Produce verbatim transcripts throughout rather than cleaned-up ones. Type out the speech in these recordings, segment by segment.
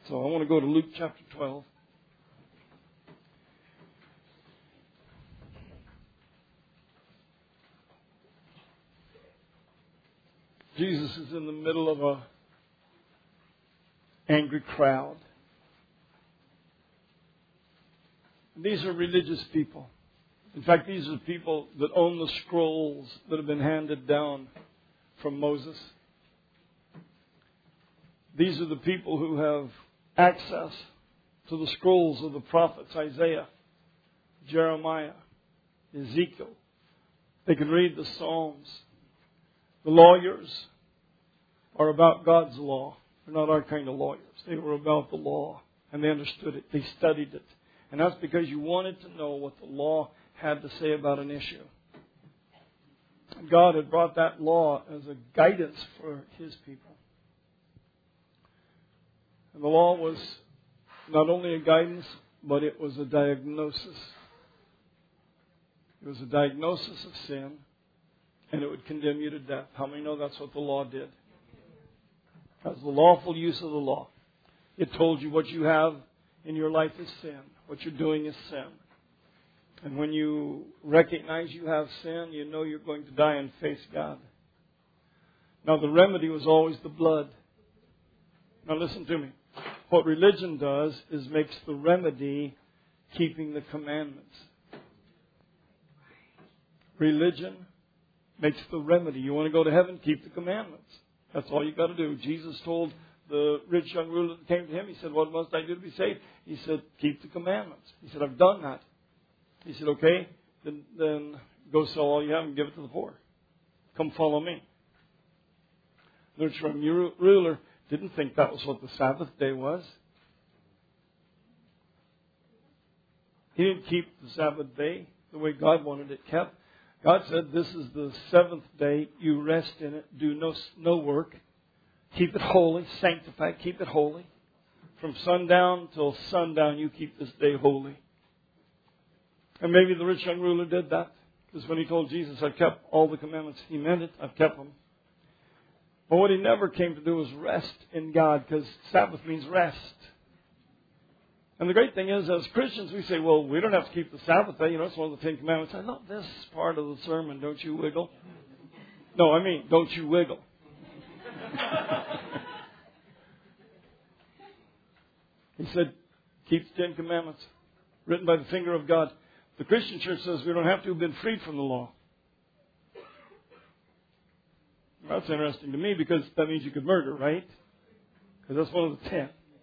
So I want to go to Luke chapter twelve. Jesus is in the middle of a angry crowd. These are religious people. In fact, these are people that own the scrolls that have been handed down from Moses. These are the people who have access to the scrolls of the prophets Isaiah, Jeremiah, Ezekiel. They can read the Psalms. The lawyers are about God's law. They're not our kind of lawyers. They were about the law, and they understood it. They studied it. And that's because you wanted to know what the law had to say about an issue. God had brought that law as a guidance for His people. And the law was not only a guidance, but it was a diagnosis. It was a diagnosis of sin, and it would condemn you to death. How many know that's what the law did? That was the lawful use of the law. It told you what you have in your life is sin. What you're doing is sin. And when you recognize you have sin, you know you're going to die and face God. Now the remedy was always the blood. Now listen to me. What religion does is makes the remedy keeping the commandments. Religion makes the remedy. You want to go to heaven? Keep the commandments. That's all you got to do. Jesus told the rich young ruler that came to Him, He said, what must I do to be saved? He said, keep the commandments. He said, I've done that. He said, okay, then, then go sell all you have and give it to the poor. Come follow me. The rich young ruler didn't think that was what the Sabbath day was. He didn't keep the Sabbath day the way God wanted it kept. God said, this is the seventh day. You rest in it. Do no, no work. Keep it holy. Sanctify. Keep it holy. From sundown till sundown, you keep this day holy. And maybe the rich young ruler did that. Because when he told Jesus, I've kept all the commandments, he meant it. I've kept them. But what he never came to do was rest in God. Because Sabbath means rest. And the great thing is, as Christians, we say, well, we don't have to keep the Sabbath day. You know, it's one of the Ten Commandments. I love this part of the sermon. Don't you wiggle? No, I mean, don't you wiggle. He said, keep the Ten Commandments, written by the finger of God. The Christian church says we don't have to have been freed from the law. Well, that's interesting to me because that means you could murder, right? Because that's one of the ten.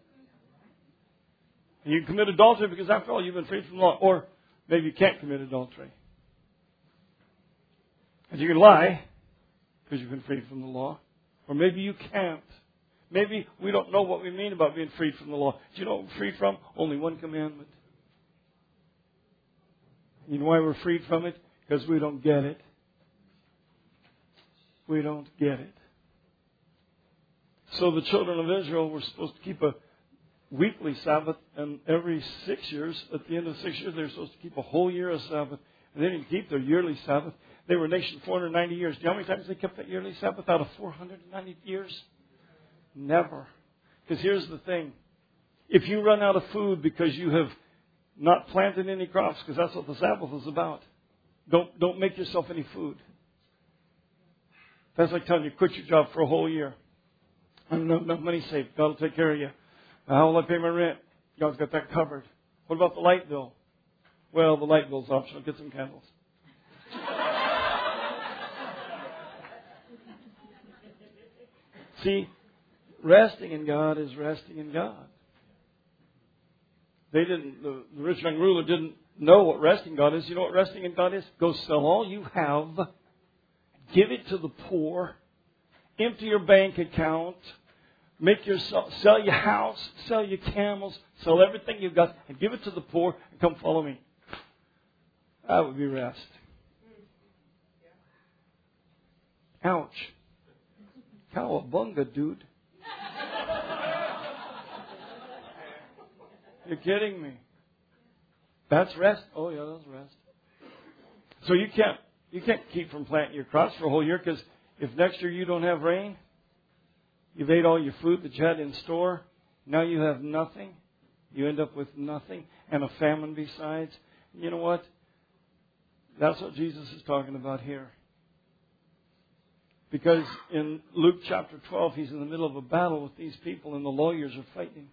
And you can commit adultery because, after all, you've been freed from the law. Or maybe you can't commit adultery. And you can lie because you've been freed from the law. Or maybe you can't. Maybe we don't know what we mean about being freed from the law. Do you know what we're freed from? Only one commandment. You know why we're freed from it? Because we don't get it. We don't get it. So the children of Israel were supposed to keep a weekly Sabbath, and every six years, at the end of six years, they were supposed to keep a whole year of Sabbath. And they didn't keep their yearly Sabbath. They were a nation four hundred ninety years. Do you know how many times they kept that yearly Sabbath out of four hundred ninety years? Never. Because here's the thing. If you run out of food because you have not planted any crops, because that's what the Sabbath is about, don't, don't make yourself any food. That's like telling you, quit your job for a whole year. I don't have enough money saved. God will take care of you. How will I pay my rent? God's got that covered. What about the light bill? Well, the light bill's optional. Get some candles. See, resting in God is resting in God. They didn't, the, the rich young ruler didn't know what resting in God is. You know what resting in God is? Go sell all you have. Give it to the poor. Empty your bank account. Make your, sell your house. Sell your camels. Sell everything you've got. And give it to the poor. And come follow me. That would be rest. Ouch. Cowabunga, dude. You're kidding me. That's rest? Oh, yeah, that's rest. So you can't you can't keep from planting your crops for a whole year, because if next year you don't have rain, you've ate all your food that you had in store, Now you have nothing. You end up with nothing and a famine besides. You know what? That's what Jesus is talking about here. Because in Luke chapter twelve, he's in the middle of a battle with these people and the lawyers are fighting.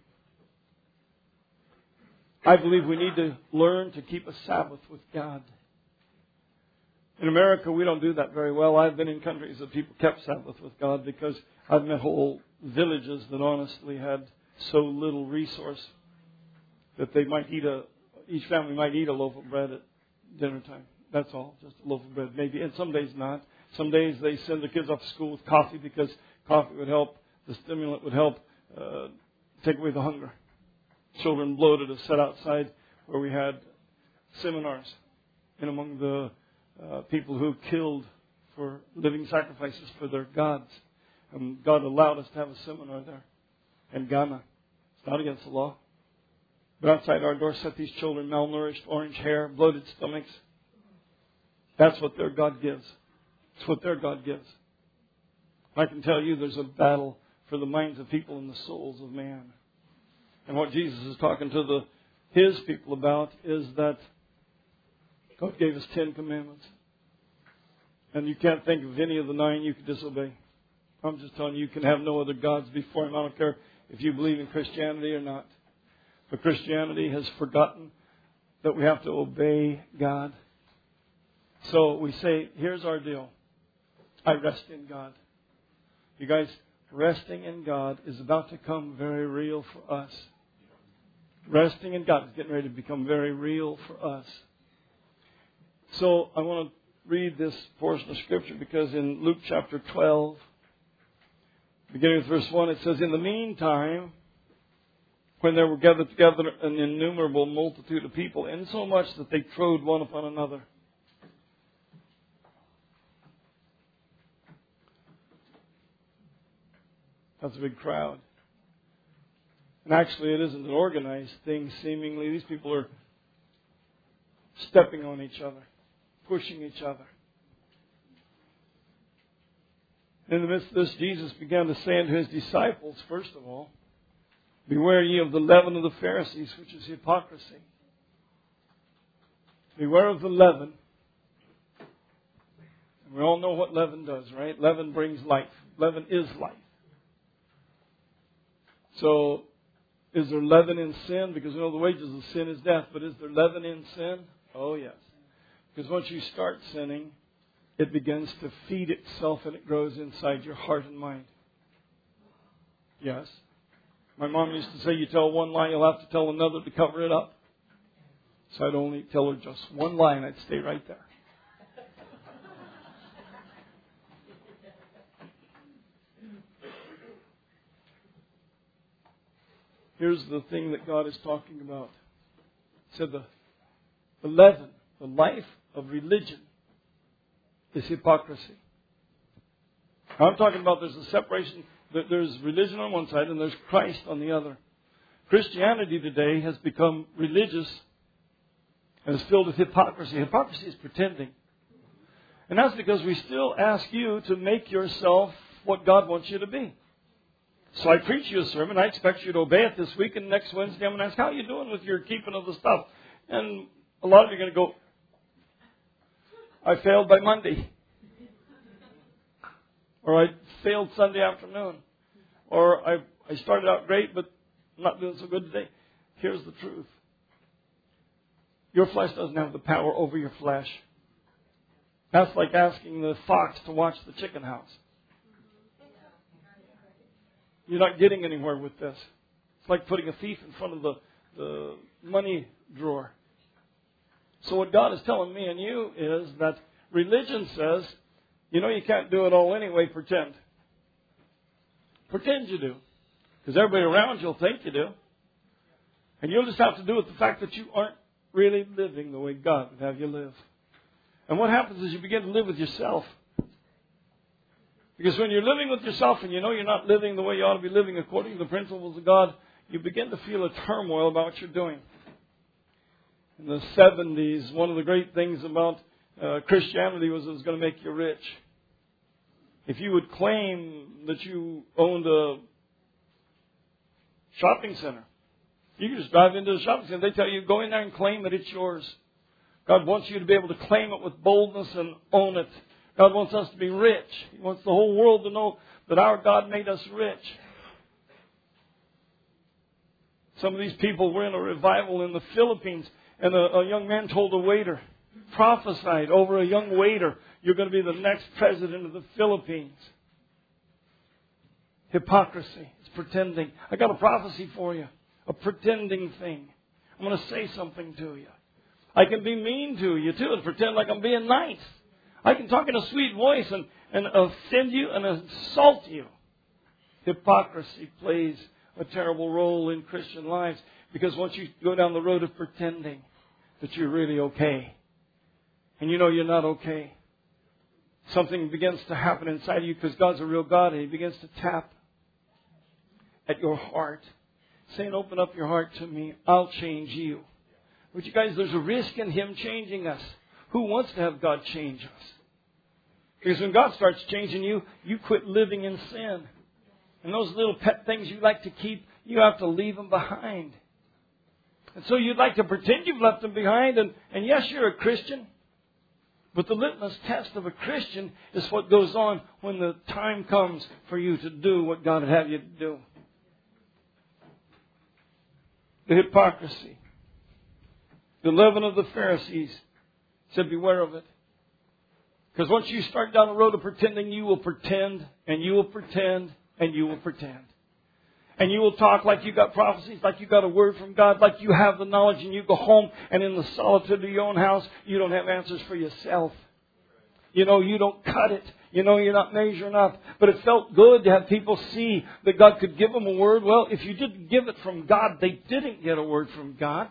I believe we need to learn to keep a Sabbath with God. In America, we don't do that very well. I've been in countries that people kept Sabbath with God because I've met whole villages that honestly had so little resource that they might eat a, each family might eat a loaf of bread at dinner time. That's all, just a loaf of bread maybe. And some days not. Some days they send the kids off to school with coffee because coffee would help, the stimulant would help uh, take away the hunger. Children bloated us sat outside where we had seminars and among the uh, people who killed for living sacrifices for their gods. And God allowed us to have a seminar there in Ghana. It's not against the law. But outside our door sat these children, malnourished, orange hair, bloated stomachs. That's what their God gives. It's what their God gives. I can tell you there's a battle for the minds of people and the souls of man. And what Jesus is talking to the His people about is that God gave us Ten Commandments. And you can't think of any of the nine you could disobey. I'm just telling you, you can have no other gods before Him. I don't care if you believe in Christianity or not. But Christianity has forgotten that we have to obey God. So we say, here's our deal. I rest in God. You guys, resting in God is about to come very real for us. Resting in God is getting ready to become very real for us. So I want to read this portion of Scripture because in Luke chapter twelve, beginning with verse one, it says, in the meantime, when there were gathered together an innumerable multitude of people, insomuch that they trode one upon another. That's a big crowd. And actually, it isn't an organized thing, seemingly. These people are stepping on each other, pushing each other. In the midst of this, Jesus began to say unto His disciples, first of all, beware ye of the leaven of the Pharisees, which is hypocrisy. Beware of the leaven. And we all know what leaven does, right? Leaven brings life. Leaven is life. So, is there leaven in sin? Because we know the wages of sin is death. But is there leaven in sin? Oh, yes. Because once you start sinning, it begins to feed itself and it grows inside your heart and mind. Yes. My mom used to say, you tell one lie, you'll have to tell another to cover it up. So I'd only tell her just one lie and I'd stay right there. Here's the thing that God is talking about. He said the, the leaven, the life of religion is hypocrisy. Now I'm talking about there's a separation. There's religion on one side and there's Christ on the other. Christianity today has become religious and is filled with hypocrisy. Hypocrisy is pretending. And that's because we still ask you to make yourself what God wants you to be. So I preach you a sermon. I expect you to obey it this week. And next Wednesday I'm going to ask, how are you doing with your keeping of the stuff? And a lot of you are going to go, I failed by Monday. Or I failed Sunday afternoon. Or I, I started out great, but I'm not doing so good today. Here's the truth. Your flesh doesn't have the power over your flesh. That's like asking the fox to watch the chicken house. You're not getting anywhere with this. It's like putting a thief in front of the, the money drawer. So what God is telling me and you is that religion says, you know you can't do it all anyway, pretend. Pretend you do. Because everybody around you will think you do. And you'll just have to do with the fact that you aren't really living the way God would have you live. And what happens is you begin to live with yourself. Because when you're living with yourself and you know you're not living the way you ought to be living according to the principles of God, you begin to feel a turmoil about what you're doing. In the seventies, one of the great things about uh, Christianity was it was going to make you rich. If you would claim that you owned a Shopping center. You can just drive into the shopping center. They tell you, go in there and claim that it's yours. God wants you to be able to claim it with boldness and own it. God wants us to be rich. He wants the whole world to know that our God made us rich. Some of these people were in a revival in the Philippines, and a, a young man told a waiter, prophesied over a young waiter, you're going to be the next president of the Philippines. Hypocrisy. It's pretending. I got a prophecy for you. A pretending thing. I'm going to say something to you. I can be mean to you too and pretend like I'm being nice. I can talk in a sweet voice and, and offend you and insult you. Hypocrisy plays a terrible role in Christian lives, because once you go down the road of pretending that you're really okay, and you know you're not okay, something begins to happen inside of you, because God's a real God, and He begins to tap at your heart, saying, open up your heart to me, I'll change you. But you guys, there's a risk in Him changing us. Who wants to have God change us? Because when God starts changing you, you quit living in sin. And those little pet things you like to keep, you have to leave them behind. And so you'd like to pretend you've left them behind, and, and yes, you're a Christian. But the litmus test of a Christian is what goes on when the time comes for you to do what God would have you to do. The hypocrisy. The leaven of the Pharisees said, beware of it. Because once you start down the road of pretending, you will pretend, and you will pretend, and you will pretend. And you will talk like you got prophecies, like you got a word from God, like you have the knowledge, and you go home, and in the solitude of your own house, you don't have answers for yourself. You know, you don't cut it. You know, you're not measuring up. But it felt good to have people see that God could give them a word. Well, if you didn't give it from God, they didn't get a word from God.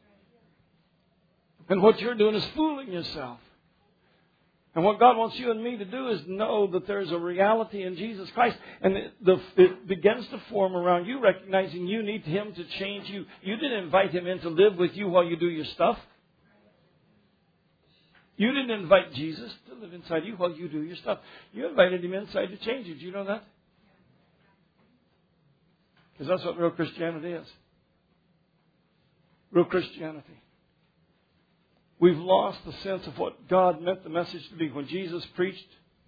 And what you're doing is fooling yourself. And what God wants you and me to do is know that there's a reality in Jesus Christ. And it, the, it begins to form around you, recognizing you need Him to change you. You didn't invite Him in to live with you while you do your stuff. You didn't invite Jesus to live inside you while you do your stuff. You invited Him inside to change you. Do you know that? Because that's what real Christianity is. Real Christianity. We've lost the sense of what God meant the message to be. When Jesus preached,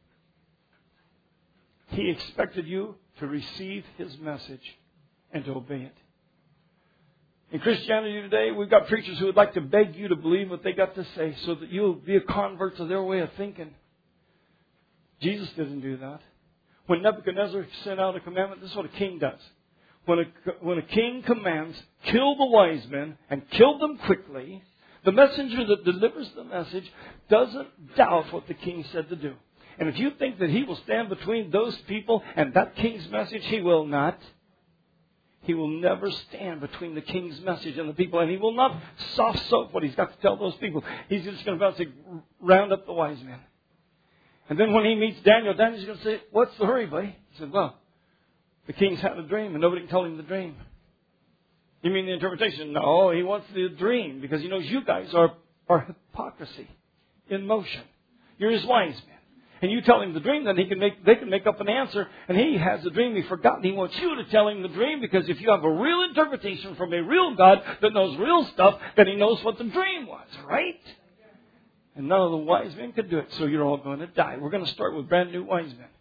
He expected you to receive His message and to obey it. In Christianity today, we've got preachers who would like to beg you to believe what they got to say so that you'll be a convert to their way of thinking. Jesus didn't do that. When Nebuchadnezzar sent out a commandment, this is what a king does. When a, when a king commands, kill the wise men and kill them quickly, the messenger that delivers the message doesn't doubt what the king said to do. And if you think that he will stand between those people and that king's message, he will not. He will never stand between the king's message and the people. And he will not soft soap what he's got to tell those people. He's just going to say, round up the wise men. And then when he meets Daniel, Daniel's going to say, what's the hurry, buddy? He said, well, the king's had a dream and nobody can tell him the dream. You mean the interpretation? No, he wants the dream because he knows you guys are, are hypocrisy in motion. You're his wise men. And you tell him the dream, then he can make, they can make up an answer. And he has the dream he's forgotten. He wants you to tell him the dream because if you have a real interpretation from a real God that knows real stuff, then he knows what the dream was, right? And none of the wise men could do it. So you're all going to die. We're going to start with brand new wise men.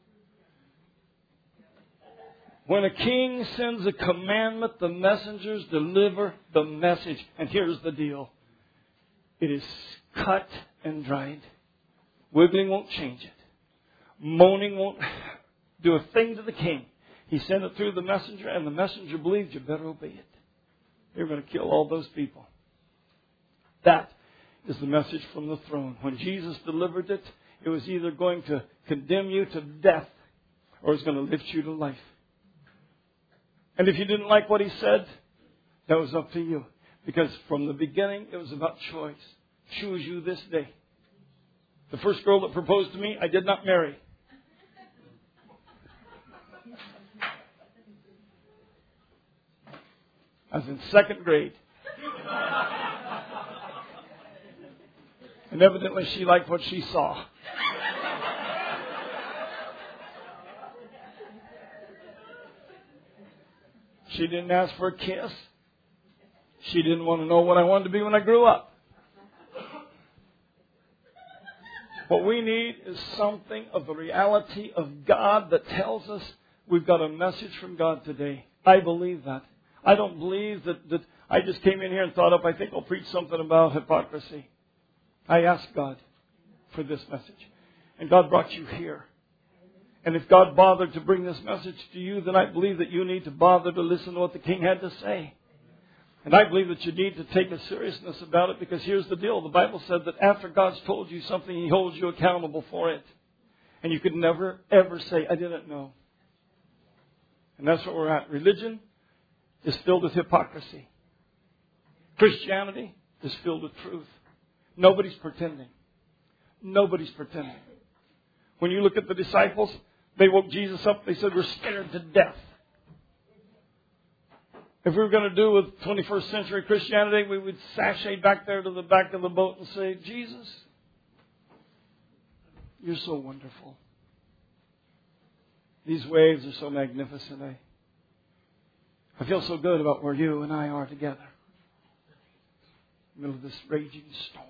When a king sends a commandment, the messengers deliver the message. And here's the deal. It is cut and dried. Wiggling won't change it. Moaning won't do a thing to the king. He sent it through the messenger, and the messenger believed you better obey it. You're going to kill all those people. That is the message from the throne. When Jesus delivered it, it was either going to condemn you to death or it was going to lift you to life. And if you didn't like what he said, that was up to you. Because from the beginning, it was about choice. Choose you this day. The first girl that proposed to me, I did not marry. I was in second grade. And evidently she liked what she saw. She didn't ask for a kiss. She didn't want to know what I wanted to be when I grew up. What we need is something of the reality of God that tells us we've got a message from God today. I believe that. I don't believe that, that I just came in here and thought up, I think I'll preach something about hypocrisy. I asked God for this message. And God brought you here. And if God bothered to bring this message to you, then I believe that you need to bother to listen to what the King had to say. And I believe that you need to take a seriousness about it, because here's the deal. The Bible said that after God's told you something, He holds you accountable for it. And you could never, ever say, I didn't know. And that's where we're at. Religion is filled with hypocrisy. Christianity is filled with truth. Nobody's pretending. Nobody's pretending. When you look at the disciples, they woke Jesus up. They said, we're scared to death. If we were going to do with twenty-first century Christianity, we would sashay back there to the back of the boat and say, Jesus, you're so wonderful. These waves are so magnificent. I, I feel so good about where you and I are together. In the middle of this raging storm.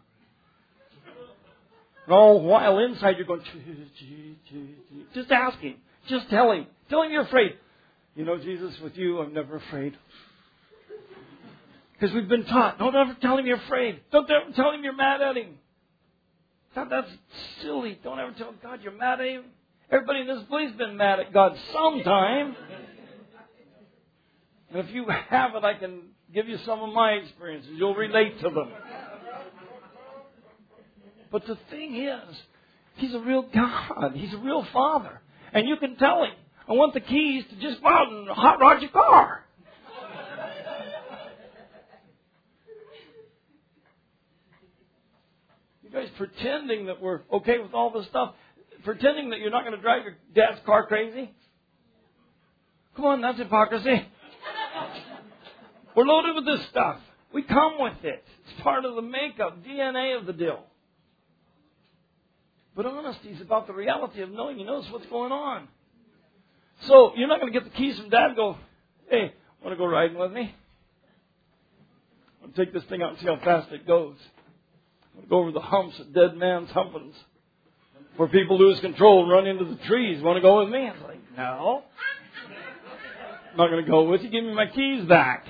And all the while inside you're going, just ask Him. Just tell Him. Tell Him you're afraid. You know, Jesus, with you, I'm never afraid. Because we've been taught, don't ever tell Him you're afraid. Don't ever tell Him you're mad at Him. God, that's silly. Don't ever tell God you're mad at Him. Everybody in this place has been mad at God sometime. And if you haven't, I can give you some of my experiences. You'll relate to them. But the thing is, He's a real God. He's a real Father. And you can tell Him, I want the keys to just go out and hot rod your car. You guys pretending that we're okay with all this stuff. Pretending that you're not going to drive your dad's car crazy. Come on, that's hypocrisy. We're loaded with this stuff. We come with it. It's part of the makeup, D N A of the deal. But honesty is about the reality of knowing you knows what's going on. So you're not going to get the keys from Dad and go, hey, want to go riding with me? I'm going to take this thing out and see how fast it goes. I'm going to go over the humps at Dead Man's Humpins, where people lose control and run into the trees. Want to go with me? I was like, no. I'm not going to go with you. Give me my keys back.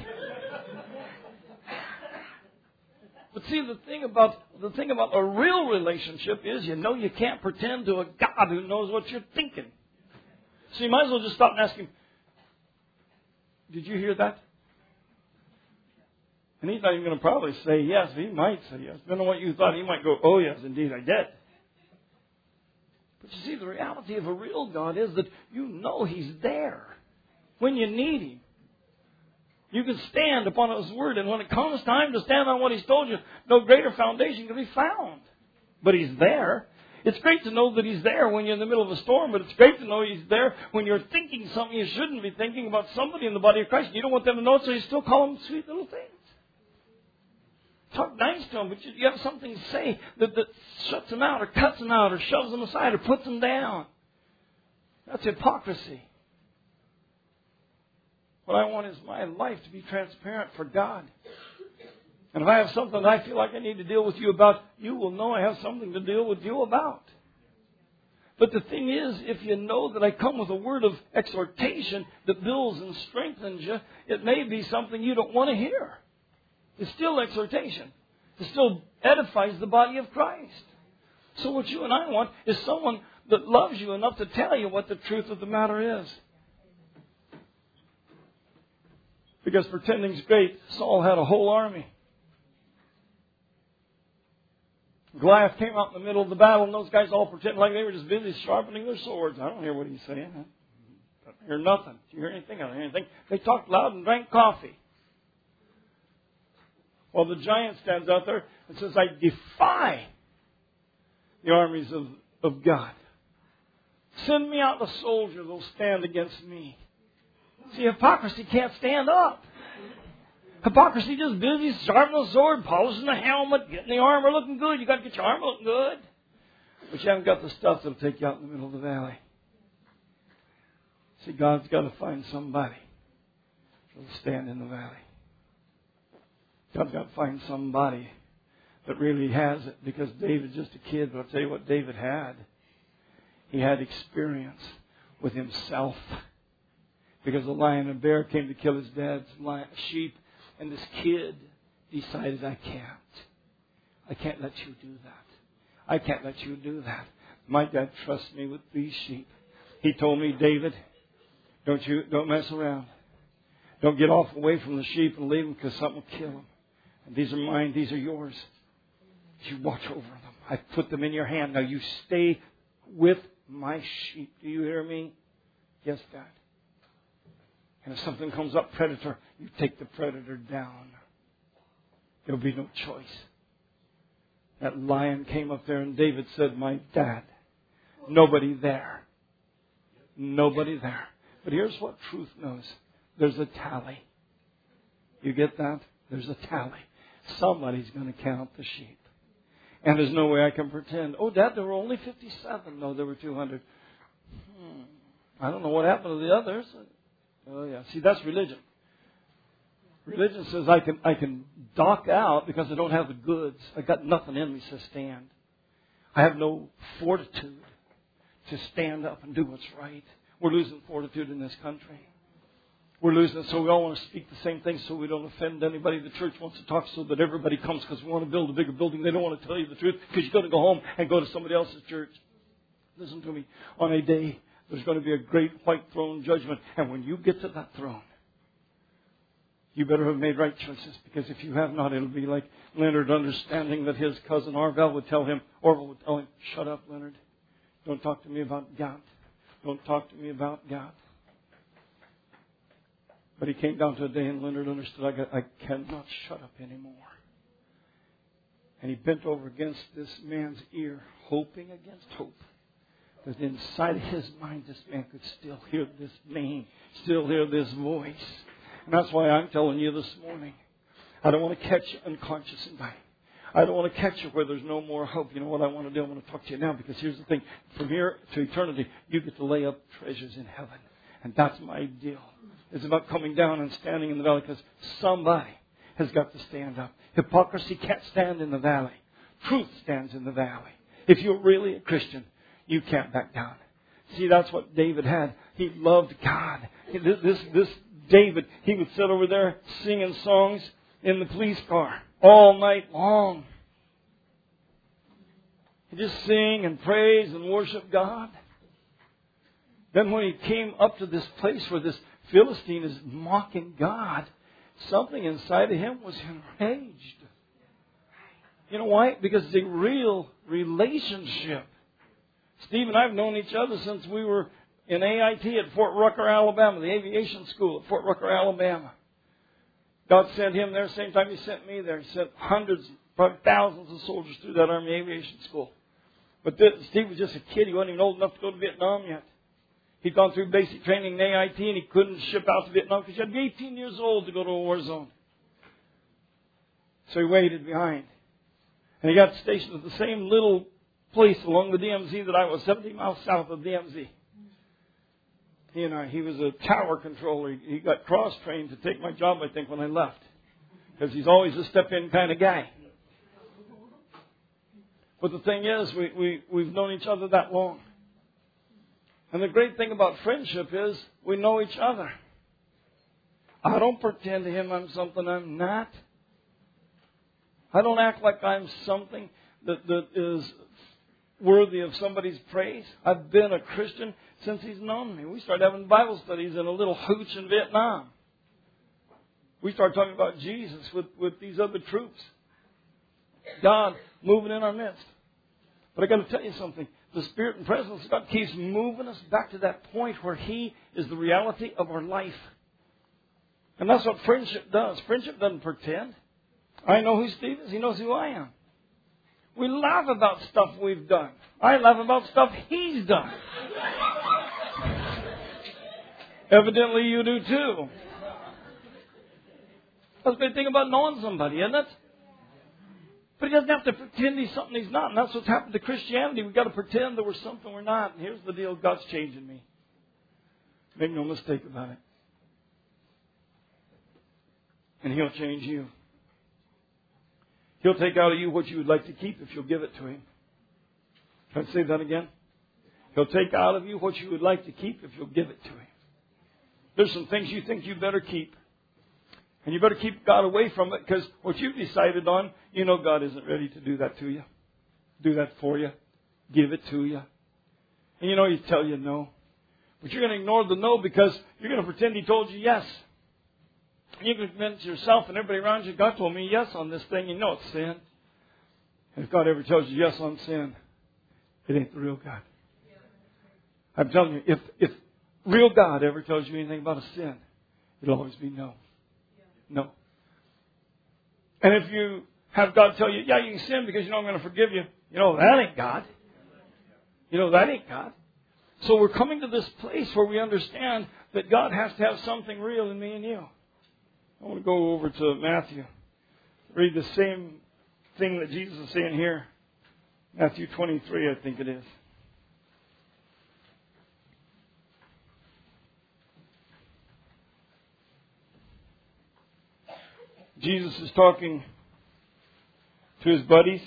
But see, the thing about the thing about a real relationship is you know you can't pretend to a God who knows what you're thinking. So you might as well just stop and ask Him, did you hear that? And He's not even going to probably say yes. He might say yes. Depending on what you thought, He might go, oh yes, indeed I did. But you see, the reality of a real God is that you know He's there when you need Him. You can stand upon His Word, and when it comes time to stand on what He's told you, no greater foundation can be found. But He's there. It's great to know that He's there when you're in the middle of a storm, but it's great to know He's there when you're thinking something you shouldn't be thinking about somebody in the body of Christ. You don't want them to know it, so you still call them sweet little things. Talk nice to them, but you, you have something to say that, that shuts them out or cuts them out or shoves them aside or puts them down. That's hypocrisy. What I want is my life to be transparent for God. And if I have something that I feel like I need to deal with you about, you will know I have something to deal with you about. But the thing is, if you know that I come with a word of exhortation that builds and strengthens you, it may be something you don't want to hear. It's still exhortation. It still edifies the body of Christ. So what you and I want is someone that loves you enough to tell you what the truth of the matter is. Because pretending's great. Saul had a whole army. Goliath came out in the middle of the battle, and those guys all pretended like they were just busy sharpening their swords. I don't hear what he's saying. I don't hear nothing. Do you hear anything? I don't hear anything. They talked loud and drank coffee. Well, the giant stands out there and says, I defy the armies of, of God. Send me out a soldier that will stand against me. See, hypocrisy can't stand up. Hypocrisy just busy sharpening the sword, polishing the helmet, getting the armor looking good. You got to get your armor looking good. But you haven't got the stuff that'll take you out in the middle of the valley. See, God's got to find somebody will stand in the valley. God's got to find somebody that really has it, because David's just a kid. But I'll tell you what David had. He had experience with himself. Because a lion and bear came to kill his dad's sheep. And this kid decided, I can't. I can't let you do that. I can't let you do that. My dad trusts me with these sheep. He told me, David, don't you don't mess around. Don't get off away from the sheep and leave them, because something will kill them. And these are mine. These are yours. You watch over them. I put them in your hand. Now you stay with my sheep. Do you hear me? Yes, Dad. And if something comes up, predator, you take the predator down. There'll be no choice. That lion came up there and David said, my dad. Nobody there. Nobody there. But here's what truth knows. There's a tally. You get that? There's a tally. Somebody's going to count the sheep. And there's no way I can pretend, oh, Dad, there were only fifty-seven. No, there were two hundred. Hmm. I don't know what happened to the others. Oh, yeah. See, that's religion. Religion says I can I can dock out because I don't have the goods. I got nothing in me to stand. I have no fortitude to stand up and do what's right. We're losing fortitude in this country. We're losing it, so we all want to speak the same thing so we don't offend anybody. The church wants to talk so that everybody comes because we want to build a bigger building. They don't want to tell you the truth because you're going to go home and go to somebody else's church. Listen to me. On a day, there's going to be a great white throne judgment. And when you get to that throne, you better have made right choices, because if you have not, it'll be like Leonard understanding that his cousin Orville would tell him, Orville would tell him, shut up, Leonard. Don't talk to me about God. Don't talk to me about God. But he came down to a day and Leonard understood, I, got, I cannot shut up anymore. And he bent over against this man's ear, hoping against hope. That inside of his mind, this man could still hear this name, still hear this voice. And that's why I'm telling you this morning, I don't want to catch you unconscious in night. I don't want to catch you where there's no more hope. You know what I want to do? I want to talk to you now, because here's the thing. From here to eternity, you get to lay up treasures in heaven. And that's my deal. It's about coming down and standing in the valley, because somebody has got to stand up. Hypocrisy can't stand in the valley. Truth stands in the valley. If you're really a Christian, you can't back down. See, that's what David had. He loved God. This, this, this David, he would sit over there singing songs in the police car all night long. He'd just sing and praise and worship God. Then when he came up to this place where this Philistine is mocking God, something inside of him was enraged. You know why? Because it's a real relationship. Steve and I have known each other since we were in A I T at Fort Rucker, Alabama, the aviation school at Fort Rucker, Alabama. God sent him there same time He sent me there. He sent hundreds, probably thousands of soldiers through that Army aviation school. But this, Steve was just a kid. He wasn't even old enough to go to Vietnam yet. He'd gone through basic training in A I T and he couldn't ship out to Vietnam because he had to be eighteen years old to go to a war zone. So he waited behind. And he got stationed at the same little place along the D M Z that I was, seventy miles south of the D M Z. He and I, he was a tower controller. He, he got cross-trained to take my job, I think, when I left. Because he's always a step-in kind of guy. But the thing is, we, we, we've known each other that long. And the great thing about friendship is we know each other. I don't pretend to him I'm something I'm not. I don't act like I'm something that, that is worthy of somebody's praise. I've been a Christian since he's known me. We started having Bible studies in a little hooch in Vietnam. We started talking about Jesus with, with these other troops. God moving in our midst. But I got to tell you something. The Spirit and presence of God keeps moving us back to that point where He is the reality of our life. And that's what friendship does. Friendship doesn't pretend. I know who Steve is. He knows who I am. We laugh about stuff we've done. I laugh about stuff he's done. Evidently you do too. That's the big thing about knowing somebody, isn't it? But he doesn't have to pretend he's something he's not. And that's what's happened to Christianity. We've got to pretend that we're something we're not. And here's the deal. God's changing me. Make no mistake about it. and He'll change you. He'll take out of you what you would like to keep if you'll give it to Him. Can I say that again? He'll take out of you what you would like to keep if you'll give it to Him. There's some things you think you better keep. And you better keep God away from it, because what you've decided on, you know God isn't ready to do that to you. Do that for you. Give it to you. And you know He'd tell you no. But you're going to ignore the no because you're going to pretend He told you yes. You can convince yourself and everybody around you, God told me yes on this thing. You know it's sin. And if God ever tells you yes on sin, it ain't the real God. I'm telling you, if, if real God ever tells you anything about a sin, it'll always be no. No. And if you have God tell you, yeah, you can sin because you know I'm going to forgive you, you know, that ain't God. You know, that ain't God. So we're coming to this place where we understand that God has to have something real in me and you. I want to go over to Matthew. Read the same thing that Jesus is saying here. Matthew twenty-three, I think it is. Jesus is talking to His buddies.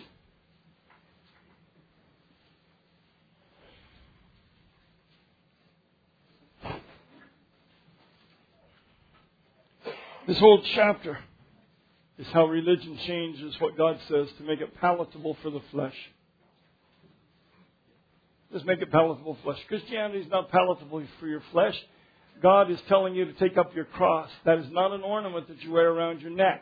This whole chapter is how religion changes what God says to make it palatable for the flesh. Just make it palatable for flesh. Christianity is not palatable for your flesh. God is telling you to take up your cross. That is not an ornament that you wear around your neck.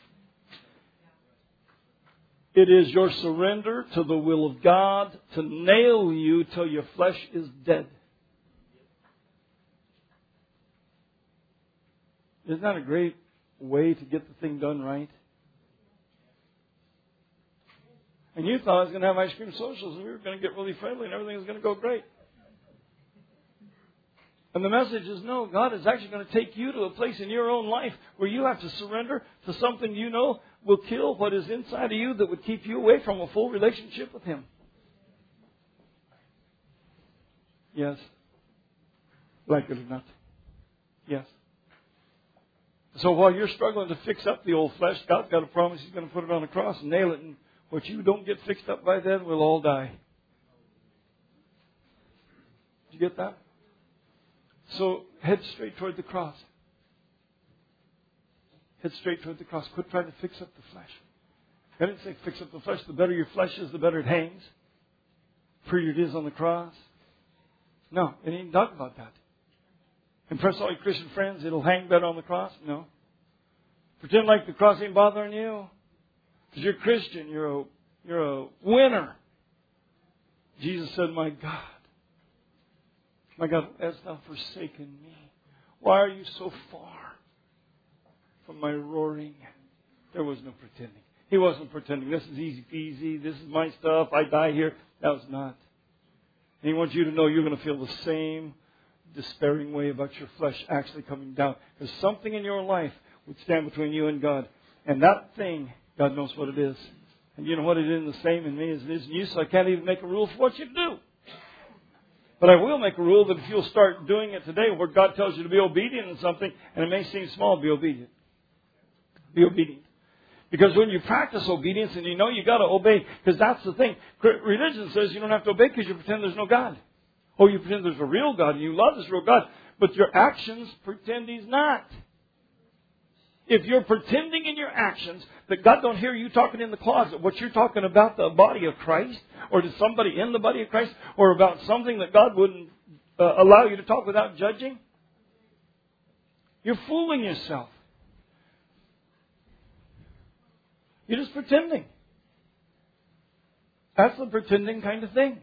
It is your surrender to the will of God to nail you till your flesh is dead. Isn't that a great way to get the thing done right? And you thought I was going to have ice cream socials and we were going to get really friendly and everything was going to go great. And the message is no, God is actually going to take you to a place in your own life where you have to surrender to something you know will kill what is inside of you that would keep you away from a full relationship with Him. Yes. Like it or not. Yes. So while you're struggling to fix up the old flesh, God's got a promise He's going to put it on the cross and nail it. And what you don't get fixed up by then, we'll all die. Did you get that? So head straight toward the cross. Head straight toward the cross. Quit trying to fix up the flesh. I didn't say fix up the flesh. The better your flesh is, the better it hangs. The prettier it is on the cross. No, it ain't talking about that. Impress all your Christian friends, it'll hang better on the cross? No. Pretend like the cross ain't bothering you. Because you're Christian, you're a, you're a winner. Jesus said, my God, my God, hast thou forsaken me? Why are you so far from my roaring? There was no pretending. He wasn't pretending. This is easy peasy. This is my stuff. I die here. That was not. And He wants you to know you're going to feel the same despairing way about your flesh actually coming down. Because something in your life would stand between you and God. And that thing, God knows what it is. And you know what? It isn't the same in me as it is in you, so I can't even make a rule for what you do. But I will make a rule that if you'll start doing it today, where God tells you to be obedient in something, and it may seem small, be obedient. Be obedient. Because when you practice obedience and you know you got to obey, because that's the thing. Religion says you don't have to obey because you pretend there's no God. Oh, you pretend there's a real God and you love this real God, but your actions pretend He's not. If you're pretending in your actions that God don't hear you talking in the closet, what you're talking about the body of Christ, or to somebody in the body of Christ, or about something that God wouldn't uh, allow you to talk without judging, you're fooling yourself. You're just pretending. That's the pretending kind of thing.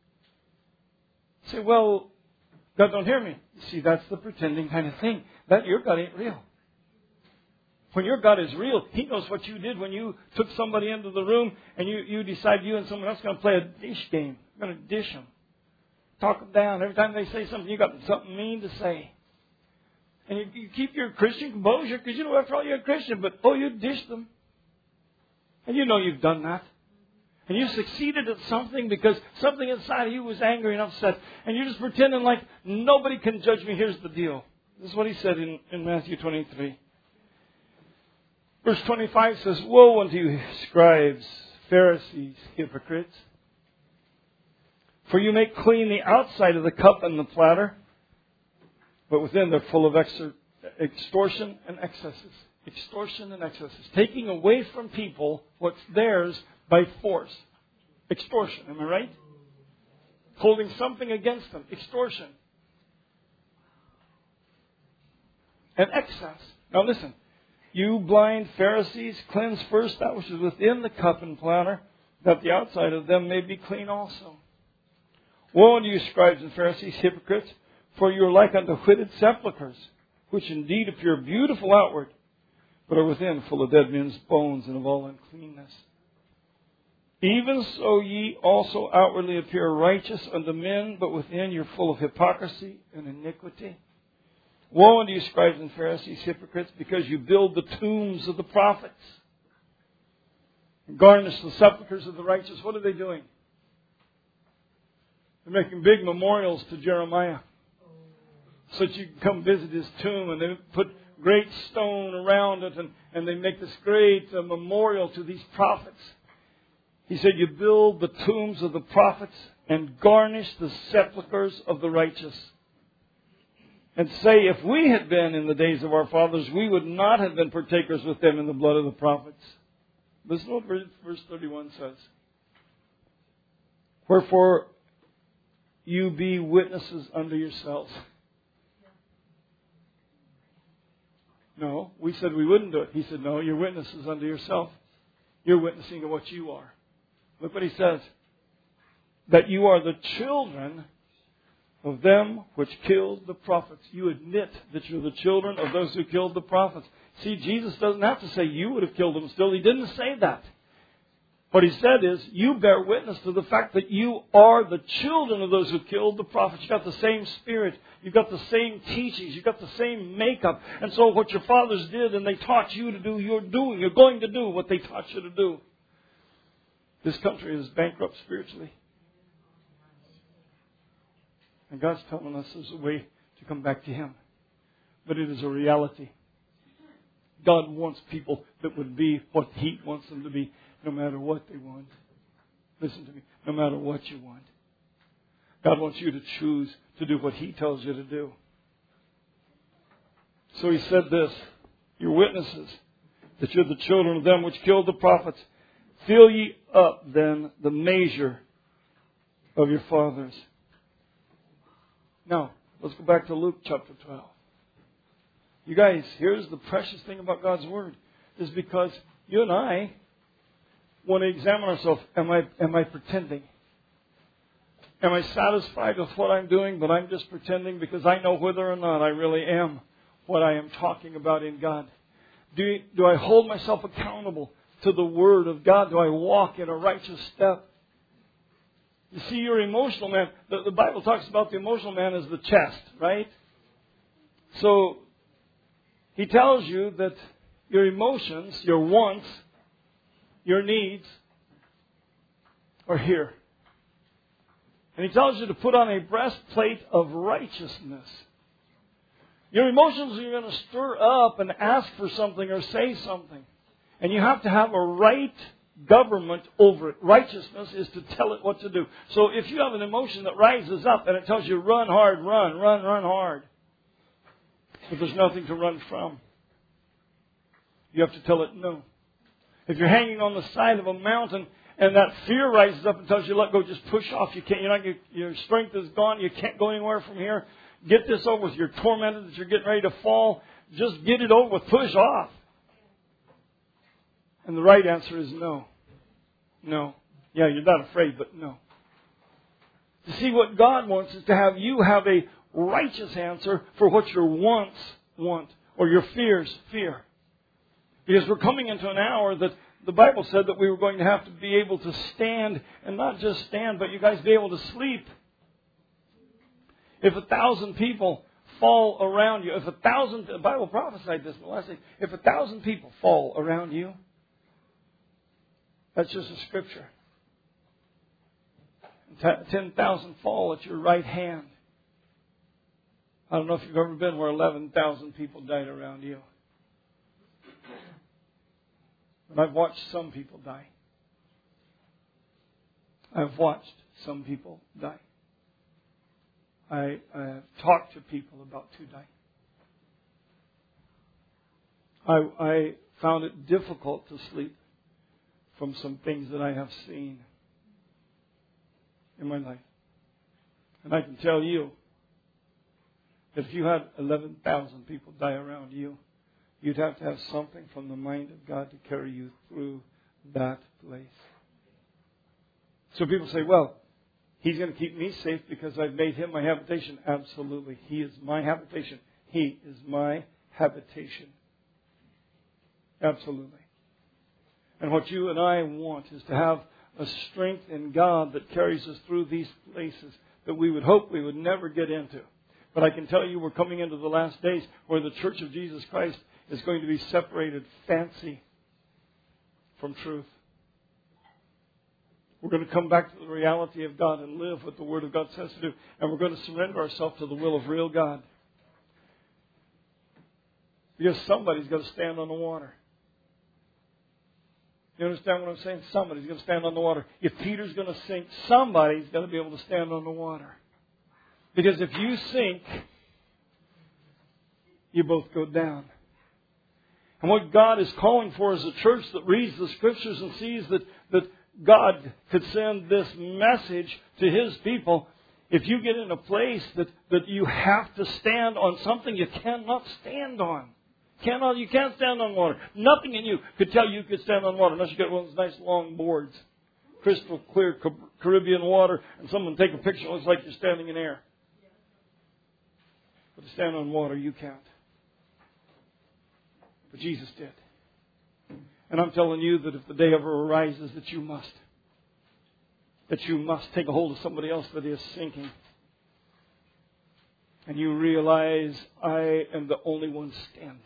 Say, well, God don't hear me. See, that's the pretending kind of thing. That your God ain't real. When your God is real, He knows what you did when you took somebody into the room and you, you decide you and someone else are going to play a dish game. You're going to dish them. Talk them down. Every time they say something, you got something mean to say. And you, you keep your Christian composure because you know, after all, you're a Christian. But, oh, you dish them. And you know you've done that. And you succeeded at something because something inside of you was angry and upset. And you're just pretending like nobody can judge me. Here's the deal. This is what He said in, in Matthew twenty-three. Verse twenty-five says, Woe unto you, scribes, Pharisees, hypocrites! For you make clean the outside of the cup and the platter, but within they're full of exor- extortion and excesses. Extortion and excesses. Taking away from people what's theirs by force. Extortion, am I right? Holding something against them. Extortion. And excess. Now listen. You blind Pharisees, cleanse first that which is within the cup and platter, that the outside of them may be clean also. Woe unto you, scribes and Pharisees, hypocrites! For you are like unto whited sepulchres, which indeed appear beautiful outward, but are within full of dead men's bones and of all uncleanness. Even so ye also outwardly appear righteous unto men, but within you're full of hypocrisy and iniquity. Woe unto you, scribes and Pharisees, hypocrites, because you build the tombs of the prophets and garnish the sepulchres of the righteous. What are they doing? They're making big memorials to Jeremiah so that you can come visit his tomb, and they put great stone around it, and, and they make this great uh, memorial to these prophets. He said, you build the tombs of the prophets and garnish the sepulchres of the righteous. And say, if we had been in the days of our fathers, we would not have been partakers with them in the blood of the prophets. Listen to what verse thirty-one says. Wherefore, you be witnesses unto yourselves. No, we said we wouldn't do it. He said, no, you're witnesses unto yourself. You're witnessing to what you are. Look what he says. That you are the children of them which killed the prophets. You admit that you're the children of those who killed the prophets. See, Jesus doesn't have to say you would have killed them still. He didn't say that. What he said is, you bear witness to the fact that you are the children of those who killed the prophets. You've got the same spirit. You've got the same teachings. You've got the same makeup. And so what your fathers did and they taught you to do, you're doing. You're going to do what they taught you to do. This country is bankrupt spiritually. And God's telling us there's a way to come back to Him. But it is a reality. God wants people that would be what He wants them to be, no matter what they want. Listen to me. No matter what you want. God wants you to choose to do what He tells you to do. So He said this, you're witnesses, that you're the children of them which killed the prophets. Fill ye up then the measure of your fathers. Now, let's go back to Luke chapter twelve. You guys, here's the precious thing about God's Word. Is because you and I want to examine ourselves. Am I, am I pretending? Am I satisfied with what I'm doing, but I'm just pretending because I know whether or not I really am what I am talking about in God? Do, you, do I hold myself accountable to the Word of God? Do I walk in a righteous step? You see, your emotional man, the, the Bible talks about the emotional man as the chest, right? So, He tells you that your emotions, your wants, your needs are here. And He tells you to put on a breastplate of righteousness. Your emotions are going to stir up and ask for something or say something. And you have to have a right government over it. Righteousness is to tell it what to do. So if you have an emotion that rises up and it tells you run hard, run, run, run hard. But there's nothing to run from. You have to tell it no. If you're hanging on the side of a mountain and that fear rises up and tells you let go, just push off. You can't. You're not. Your strength is gone. You can't go anywhere from here. Get this over with. You're tormented that you're getting ready to fall. Just get it over with. Push off. And the right answer is no. No. Yeah, you're not afraid, but no. You see, what God wants is to have you have a righteous answer for what your wants want or your fears fear. Because we're coming into an hour that the Bible said that we were going to have to be able to stand, and not just stand, but you guys be able to sleep. If a thousand people fall around you, if a thousand, the Bible prophesied this, but last day, if a thousand people fall around you, that's just a scripture. Ten thousand fall at your right hand. I don't know if you've ever been where eleven thousand people died around you. But I've watched some people die. I've watched some people die. I, I have talked to people about to die. I, I found it difficult to sleep from some things that I have seen in my life. And I can tell you that if you had eleven thousand people die around you, you'd have to have something from the mind of God to carry you through that place. So people say, well, He's going to keep me safe because I've made Him my habitation. Absolutely. He is my habitation. He is my habitation. Absolutely. And what you and I want is to have a strength in God that carries us through these places that we would hope we would never get into. But I can tell you we're coming into the last days where the Church of Jesus Christ is going to be separated fancy from truth. We're going to come back to the reality of God and live what the Word of God says to do. And we're going to surrender ourselves to the will of real God. Because somebody's got to stand on the water. You understand what I'm saying? Somebody's going to stand on the water. If Peter's going to sink, somebody's got to be able to stand on the water. Because if you sink, you both go down. And what God is calling for is a church that reads the Scriptures and sees that, that God could send this message to His people. If you get in a place that, that you have to stand on something you cannot stand on. Cannot, you can't stand on water. Nothing in you could tell you you could stand on water unless you get one of those nice long boards. Crystal clear Caribbean water, and someone take a picture, it looks like you're standing in air. But to stand on water, you can't. But Jesus did. And I'm telling you that if the day ever arises that you must, that you must take a hold of somebody else that is sinking, and you realize I am the only one standing,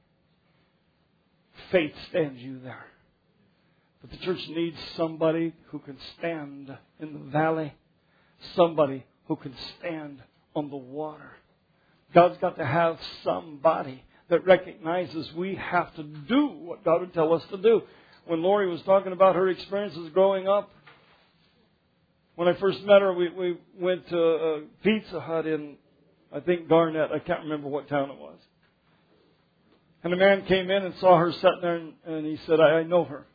faith stands you there. But the church needs somebody who can stand in the valley, somebody who can stand on the water. God's got to have somebody that recognizes we have to do what God would tell us to do. When Lori was talking about her experiences growing up, when I first met her, we, we went to a Pizza Hut in, I think, Garnett. I can't remember what town it was. And a man came in and saw her sitting there, and, and he said, I, I know her.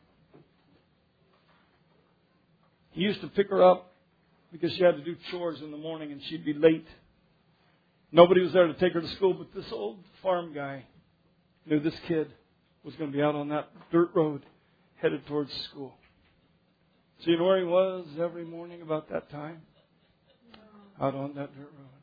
He used to pick her up because she had to do chores in the morning and she'd be late. Nobody was there to take her to school, but this old farm guy knew this kid was going to be out on that dirt road headed towards school. So you know where he was every morning about that time? Out on that dirt road.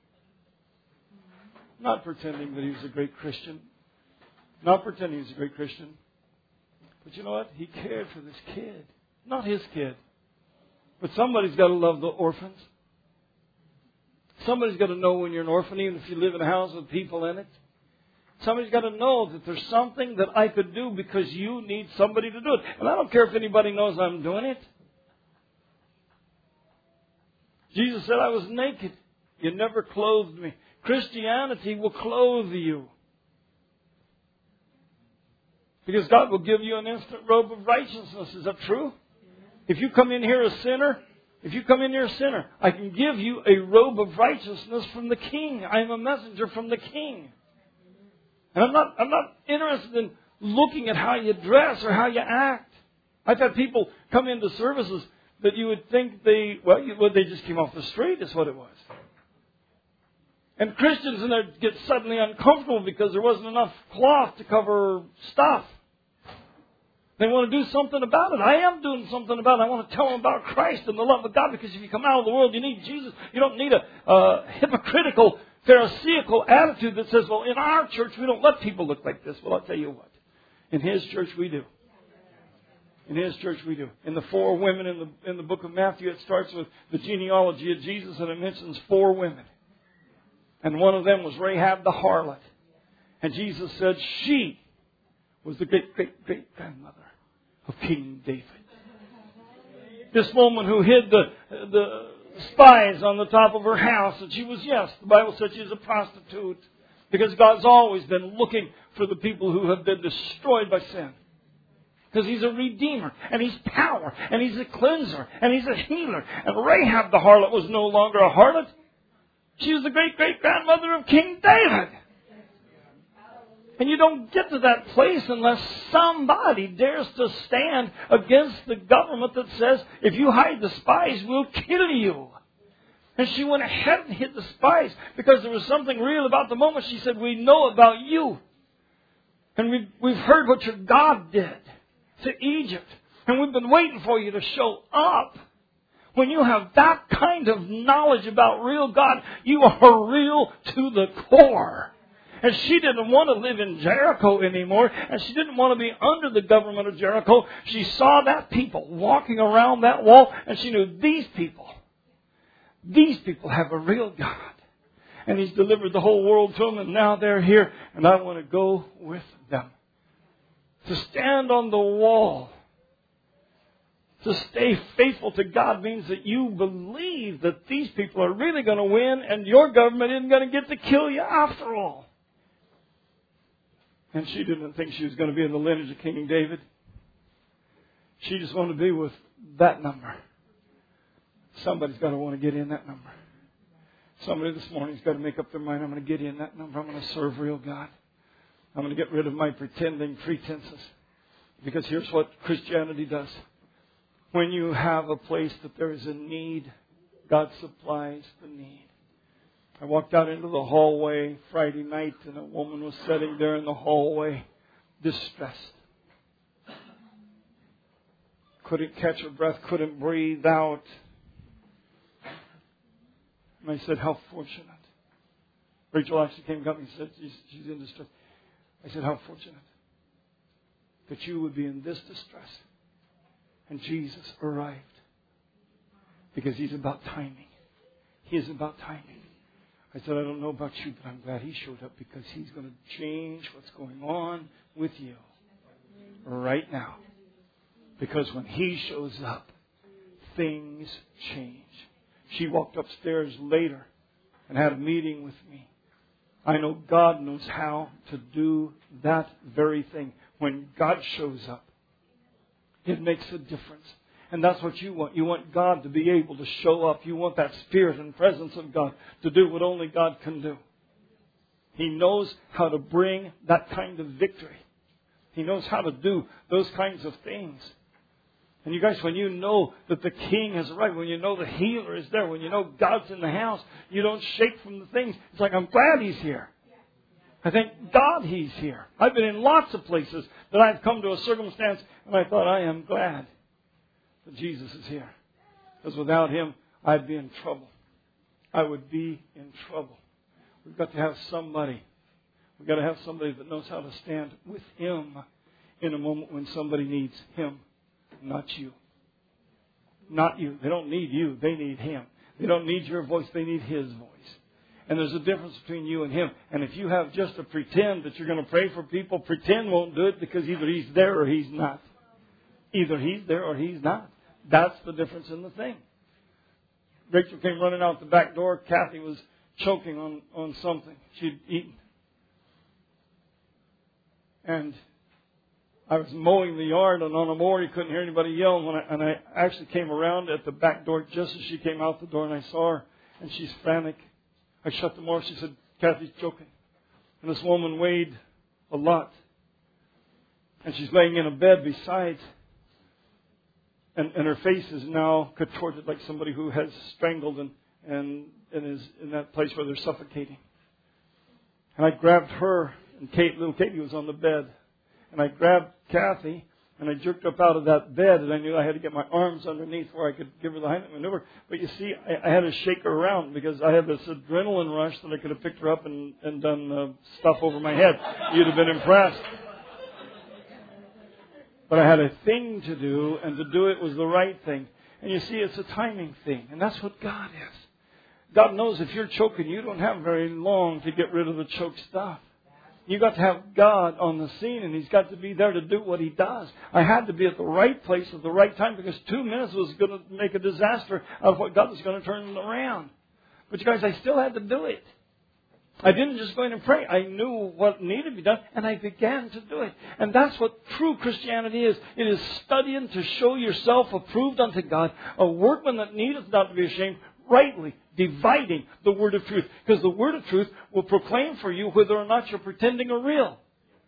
Not pretending that he was a great Christian. Not pretending he was a great Christian. But you know what? He cared for this kid. Not his kid. But somebody's got to love the orphans. Somebody's got to know when you're an orphan, even if you live in a house with people in it. Somebody's got to know that there's something that I could do because you need somebody to do it. And I don't care if anybody knows I'm doing it. Jesus said I was naked. You never clothed me. Christianity will clothe you. Because God will give you an instant robe of righteousness. Is that true? If you come in here a sinner, if you come in here a sinner, I can give you a robe of righteousness from the King. I am a messenger from the King. And I'm not, I'm not interested in looking at how you dress or how you act. I've had people come into services that you would think they, well, you, well they just came off the street is what it was. And Christians in there get suddenly uncomfortable because there wasn't enough cloth to cover stuff. They want to do something about it. I am doing something about it. I want to tell them about Christ and the love of God, because if you come out of the world, you need Jesus. You don't need a uh, hypocritical, pharisaical attitude that says, well, in our church, we don't let people look like this. Well, I'll tell you what. In His church, we do. In His church, we do. In the four women in the, in the book of Matthew, it starts with the genealogy of Jesus, and it mentions four women. And one of them was Rahab the harlot. And Jesus said she was the great, great, great grandmother of King David. This woman who hid the, the spies on the top of her house, and she was, yes, the Bible said she was a prostitute. Because God's always been looking for the people who have been destroyed by sin. Because He's a redeemer, and He's power, and He's a cleanser, and He's a healer. And Rahab the harlot was no longer a harlot. She was the great-great-grandmother of King David. And you don't get to that place unless somebody dares to stand against the government that says, if you hide the spies, we'll kill you. And she went ahead and hid the spies because there was something real about the moment. She said, we know about you. And we've, we've heard what your God did to Egypt. And we've been waiting for you to show up. When you have that kind of knowledge about real God, you are real to the core. And she didn't want to live in Jericho anymore. And she didn't want to be under the government of Jericho. She saw that people walking around that wall. And she knew these people, these people have a real God. And He's delivered the whole world to them. And now they're here. And I want to go with them. To stand on the wall, to stay faithful to God, means that you believe that these people are really going to win. And your government isn't going to get to kill you after all. And she didn't think she was going to be in the lineage of King David. She just wanted to be with that number. Somebody's got to want to get in that number. Somebody this morning's got to make up their mind, I'm going to get in that number. I'm going to serve real God. I'm going to get rid of my pretending pretenses. Because here's what Christianity does. When you have a place that there is a need, God supplies the need. I walked out into the hallway Friday night, and a woman was sitting there in the hallway, distressed. Couldn't catch her breath, couldn't breathe out. And I said, how fortunate. Rachel actually came and got me and said, she's, she's in distress. I said, how fortunate that you would be in this distress. And Jesus arrived. Because He's about timing. He is about timing. I said, I don't know about you, but I'm glad He showed up because He's going to change what's going on with you right now. Because when He shows up, things change. She walked upstairs later and had a meeting with me. I know God knows how to do that very thing. When God shows up, it makes a difference. And that's what you want. You want God to be able to show up. You want that Spirit and presence of God to do what only God can do. He knows how to bring that kind of victory. He knows how to do those kinds of things. And you guys, when you know that the King has arrived, when you know the healer is there, when you know God's in the house, you don't shake from the things. It's like, I'm glad He's here. I thank God He's here. I've been in lots of places that I've come to a circumstance and I thought, I am glad that Jesus is here. Because without Him, I'd be in trouble. I would be in trouble. We've got to have somebody. We've got to have somebody that knows how to stand with Him in a moment when somebody needs Him. Not you. Not you. They don't need you. They need Him. They don't need your voice. They need His voice. And there's a difference between you and Him. And if you have just a pretend that you're going to pray for people, pretend won't do it because either He's there or He's not. Either He's there or He's not. That's the difference in the thing. Rachel came running out the back door. Kathy was choking on, on something she'd eaten. And I was mowing the yard, and on a mower you couldn't hear anybody yell. And, when I, and I actually came around at the back door just as she came out the door, and I saw her, and she's frantic. I shut the mower. She said, Kathy's choking. And this woman weighed a lot. And she's laying in a bed beside. And, and her face is now contorted like somebody who has strangled and, and, and is in that place where they're suffocating. And I grabbed her, and Kate, little Katie was on the bed. And I grabbed Kathy, and I jerked up out of that bed, and I knew I had to get my arms underneath where I could give her the Heimlich maneuver. But you see, I, I had to shake her around because I had this adrenaline rush that I could have picked her up and, and done uh, stuff over my head. You'd have been impressed. But I had a thing to do, and to do it was the right thing. And you see, it's a timing thing, and that's what God is. God knows if you're choking, you don't have very long to get rid of the choked stuff. You've got to have God on the scene, and He's got to be there to do what He does. I had to be at the right place at the right time because two minutes was going to make a disaster of what God was going to turn around. But you guys, I still had to do it. I didn't just go in and pray. I knew what needed to be done, and I began to do it. And that's what true Christianity is. It is studying to show yourself approved unto God, a workman that needeth not to be ashamed, rightly dividing the word of truth. Because the word of truth will proclaim for you whether or not you're pretending or real.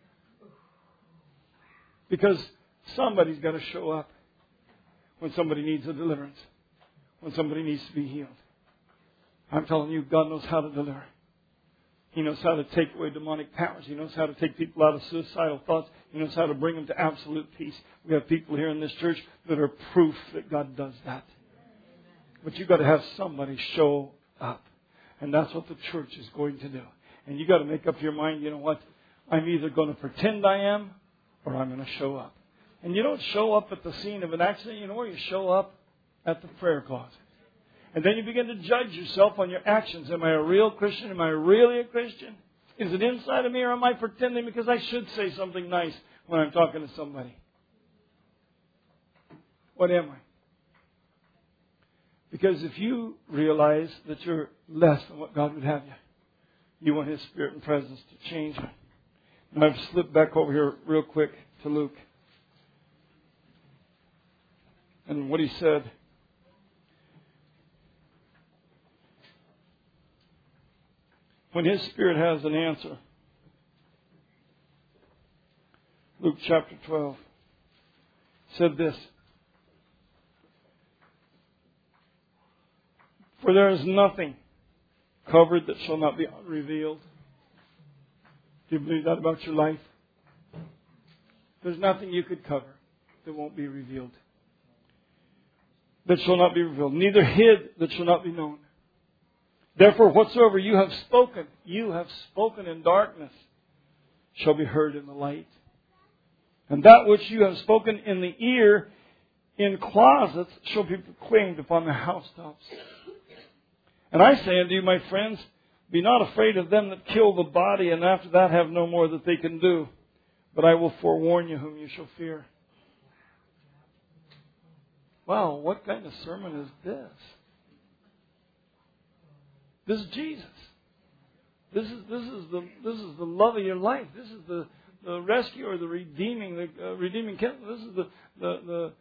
Because somebody's got to show up when somebody needs a deliverance, when somebody needs to be healed. I'm telling you, God knows how to deliver. He knows how to take away demonic powers. He knows how to take people out of suicidal thoughts. He knows how to bring them to absolute peace. We have people here in this church that are proof that God does that. But you've got to have somebody show up. And that's what the church is going to do. And you've got to make up your mind, you know what? I'm either going to pretend I am or I'm going to show up. And you don't show up at the scene of an accident. You know where you show up? At the prayer closet. And then you begin to judge yourself on your actions. Am I a real Christian? Am I really a Christian? Is it inside of me, or am I pretending because I should say something nice when I'm talking to somebody? What am I? Because if you realize that you're less than what God would have you, you want His Spirit and presence to change you. And I've slipped back over here real quick to Luke. And what he said. When His Spirit has an answer. Luke chapter twelve said this. For there is nothing covered that shall not be revealed. Do you believe that about your life? There's nothing you could cover that won't be revealed. That shall not be revealed. Neither hid that shall not be known. Therefore, whatsoever you have spoken, you have spoken in darkness, shall be heard in the light. And that which you have spoken in the ear, in closets, shall be proclaimed upon the housetops. And I say unto you, my friends, be not afraid of them that kill the body, and after that have no more that they can do. But I will forewarn you whom you shall fear. Wow, what kind of sermon is this? This is Jesus. This is this is the this is the love of your life. This is the, the rescue or the redeeming the uh, redeeming. This is the, the the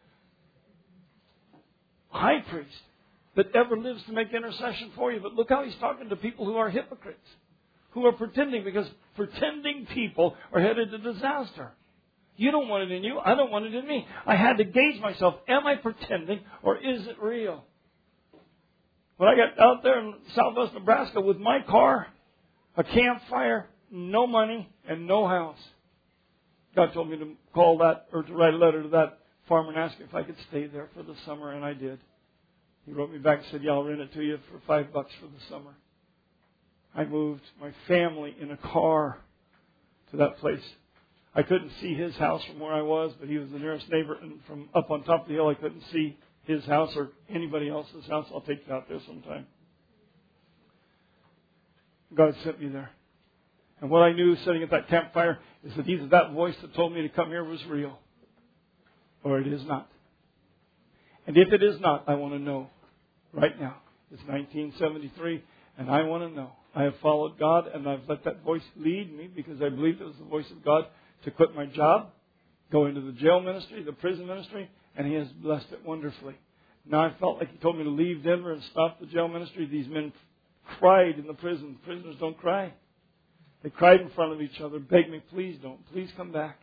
high priest that ever lives to make intercession for you. But look how he's talking to people who are hypocrites, who are pretending, because pretending people are headed to disaster. You don't want it in you. I don't want it in me. I had to gauge myself. Am I pretending or is it real? When I got out there in southwest Nebraska with my car, a campfire, no money, and no house, God told me to call that, or to write a letter to that farmer and ask if I could stay there for the summer, and I did. He wrote me back and said, yeah, I'll rent it to you for five bucks for the summer. I moved my family in a car to that place. I couldn't see his house from where I was, but he was the nearest neighbor, and from up on top of the hill I couldn't see his house or anybody else's house. I'll take you out there sometime. God sent me there. And what I knew sitting at that campfire is that either that voice that told me to come here was real, or it is not. And if it is not, I want to know right now. It's nineteen seventy-three, and I want to know. I have followed God, and I've let that voice lead me because I believed it was the voice of God to quit my job, go into the jail ministry, the prison ministry, and He has blessed it wonderfully. Now I felt like He told me to leave Denver and stop the jail ministry. These men cried in the prison. Prisoners don't cry. They cried in front of each other, begged me, please don't, please come back.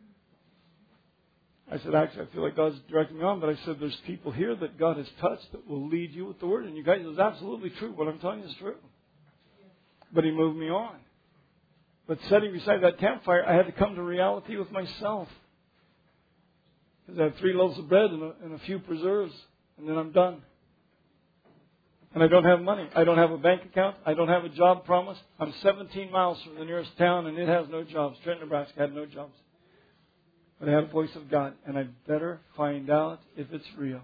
I said, actually, I feel like God's directing me on, but I said, there's people here that God has touched that will lead you with the Word. And you guys, it's absolutely true. What I'm telling you is true. But He moved me on. But sitting beside that campfire, I had to come to reality with myself. Because I had three loaves of bread and a, and a few preserves, and then I'm done. And I don't have money. I don't have a bank account. I don't have a job promise. I'm seventeen miles from the nearest town, and it has no jobs. Trenton, Nebraska had no jobs. But I had a voice of God, and I better find out if it's real.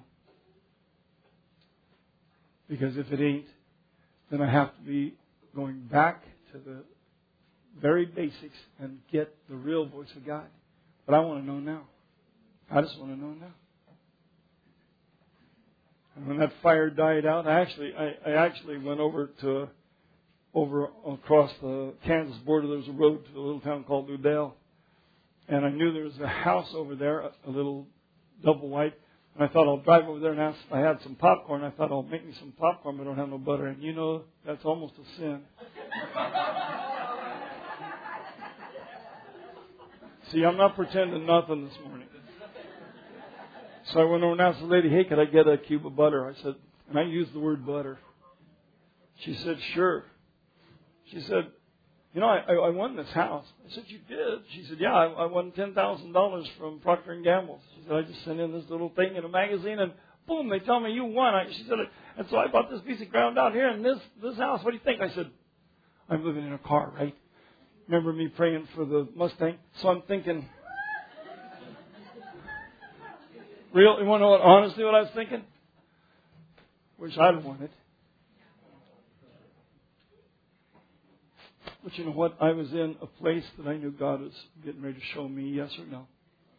Because if it ain't, then I have to be going back to the very basics and get the real voice of God. But I want to know now. I just want to know now. And when that fire died out, I actually, I, I actually went over to over across the Kansas border. There was a road to a little town called Udall. And I knew there was a house over there, a, a little double white. And I thought I'll drive over there and ask if I had some popcorn. I thought I'll make me some popcorn, but I don't have no butter. And you know, that's almost a sin. See, I'm not pretending nothing this morning. So I went over and asked the lady, hey, could I get a cube of butter? I said, and I used the word butter. She said, sure. She said, you know, I, I won this house. I said, you did? She said, yeah, I, I won ten thousand dollars from Procter and Gamble. She said, I just sent in this little thing in a magazine and boom, they tell me you won. I, she said, and so I bought this piece of ground out here in this, this house. What do you think? I said, I'm living in a car, right? Remember me praying for the Mustang? So I'm thinking, real, you want to know what, honestly what I was thinking? Wish I'd won it. But you know what? I was in a place that I knew God was getting ready to show me yes or no.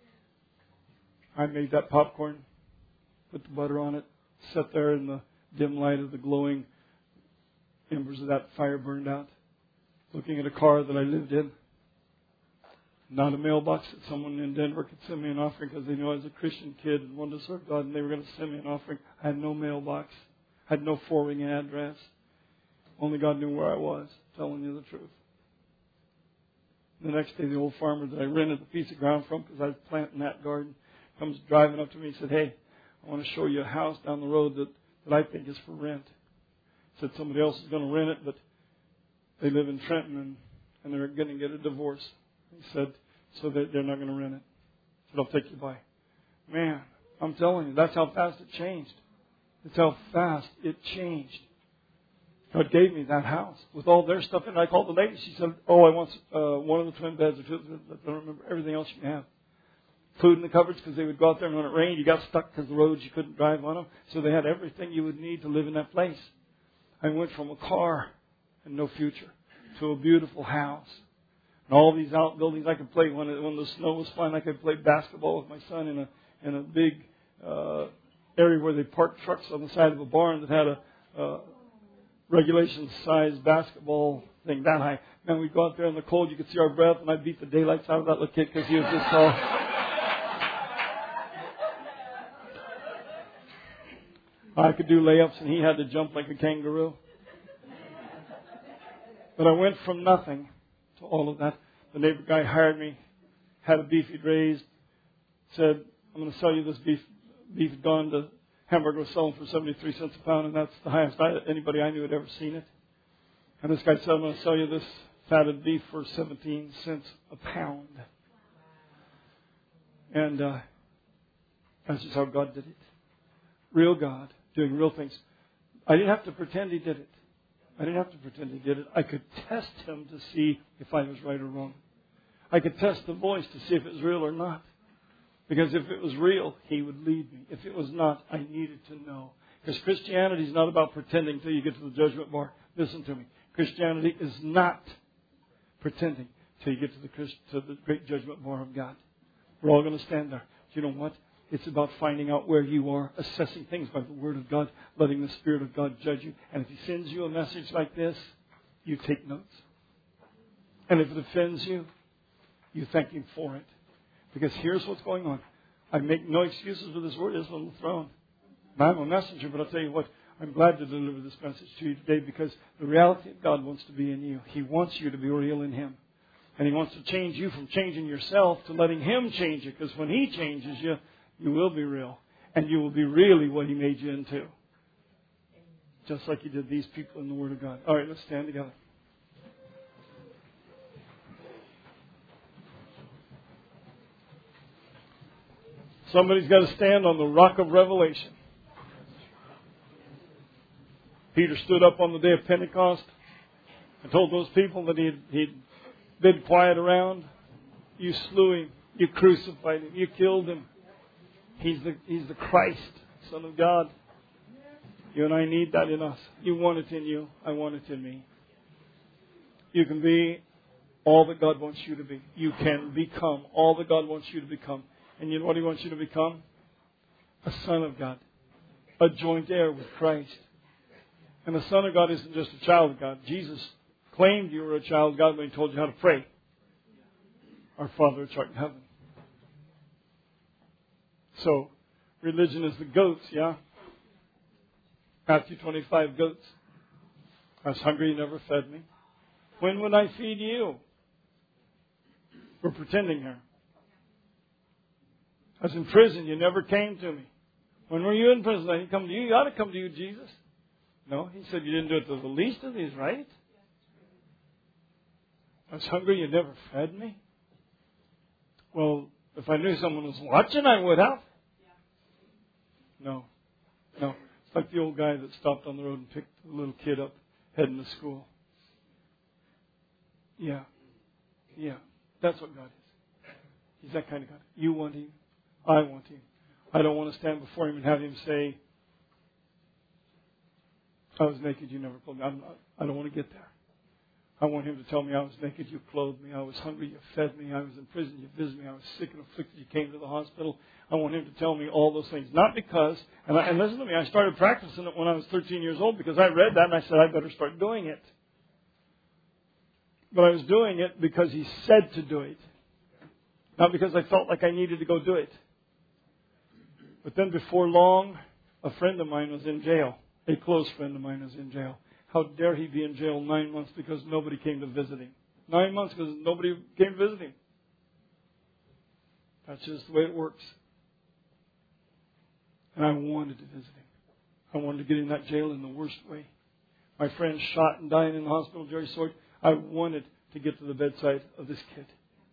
I made that popcorn, put the butter on it, sat there in the dim light of the glowing embers of that fire burned out, looking at a car that I lived in. Not a mailbox that someone in Denver could send me an offering because they knew I was a Christian kid and wanted to serve God and they were going to send me an offering. I had no mailbox. I had no forwarding address. Only God knew where I was, telling you the truth. The next day, the old farmer that I rented a piece of ground from because I was planting that garden comes driving up to me and said, hey, I want to show you a house down the road that, that I think is for rent. Said somebody else is going to rent it, but they live in Trenton and, and they're going to get a divorce. He said, so they, they're not going to rent it. I said, I'll take you by. Man, I'm telling you, that's how fast it changed. That's how fast it changed. God gave me that house with all their stuff in it. I called the lady. She said, oh, I want uh, one of the twin beds or two. I don't remember everything else you can have. Food in the cupboards because they would go out there and when it rained, you got stuck because the roads, you couldn't drive on them. So they had everything you would need to live in that place. I went from a car and no future to a beautiful house. And all these outbuildings I could play. When, it, when the snow was flying, I could play basketball with my son in a in a big uh, area where they parked trucks on the side of a barn that had a uh, regulation-sized basketball thing that high. Man, we'd go out there in the cold. You could see our breath, and I'd beat the daylights out of that little kid because he was just tall. I could do layups, and he had to jump like a kangaroo. But I went from nothing to all of that. The neighbor guy hired me, had a beef he'd raised, said, I'm going to sell you this beef. Beef had gone to Hamburg, was selling for seventy-three cents a pound, and that's the highest I, anybody I knew had ever seen it. And this guy said, I'm going to sell you this fatted beef for seventeen cents a pound. And uh, that's just how God did it. Real God doing real things. I didn't have to pretend He did it. I didn't have to pretend He did it. I could test Him to see if I was right or wrong. I could test the voice to see if it was real or not. Because if it was real, He would lead me. If it was not, I needed to know. Because Christianity is not about pretending until you get to the judgment bar. Listen to me. Christianity is not pretending until you get to the, Christ, to the great judgment bar of God. We're all going to stand there. Do you know what? It's about finding out where you are, assessing things by the Word of God, letting the Spirit of God judge you. And if He sends you a message like this, you take notes. And if it offends you, you thank Him for it. Because here's what's going on. I make no excuses for this word. It's on the throne. I'm a messenger, but I'll tell you what. I'm glad to deliver this message to you today because the reality of God wants to be in you. He wants you to be real in Him. And He wants to change you from changing yourself to letting Him change you. Because when He changes you, you will be real. And you will be really what He made you into. Just like He did these people in the Word of God. All right, let's stand together. Somebody's got to stand on the rock of revelation. Peter stood up on the day of Pentecost and told those people that he'd, he'd been quiet around. You slew Him. You crucified Him. You killed Him. He's the, he's the Christ, Son of God. You and I need that in us. You want it in you. I want it in me. You can be all that God wants you to be. You can become all that God wants you to become. And you know what He wants you to become? A son of God. A joint heir with Christ. And the Son of God isn't just a child of God. Jesus claimed you were a child of God when He told you how to pray. Our Father which art in heaven. So, religion is the goats, yeah? Matthew twenty-five, goats. I was hungry, you never fed me. When would I feed you? We're pretending here. I was in prison, you never came to me. When were you in prison? I didn't come to you. You ought to come to you, Jesus. No, He said you didn't do it to the least of these, right? I was hungry, you never fed me. Well, if I knew someone was watching, I would have. No. No. It's like the old guy that stopped on the road and picked the little kid up heading to school. Yeah. Yeah. That's what God is. He's that kind of God. You want Him. I want Him. I don't want to stand before Him and have Him say, I was naked, you never clothed me. I'm not, I don't want to get there. I want Him to tell me I was naked, you clothed me. I was hungry, you fed me. I was in prison, you visited me. I was sick and afflicted, you came to the hospital. I want Him to tell me all those things. Not because, and, I, and listen to me, I started practicing it when I was thirteen years old because I read that and I said I better start doing it. But I was doing it because He said to do it. Not because I felt like I needed to go do it. But then before long, a friend of mine was in jail. A close friend of mine was in jail. How dare he be in jail nine months because nobody came to visit him? Nine months because nobody came to visit him. That's just the way it works. And I wanted to visit him. I wanted to get in that jail in the worst way. My friend shot and dying in the hospital, Jerry Sword. I wanted to get to the bedside of this kid.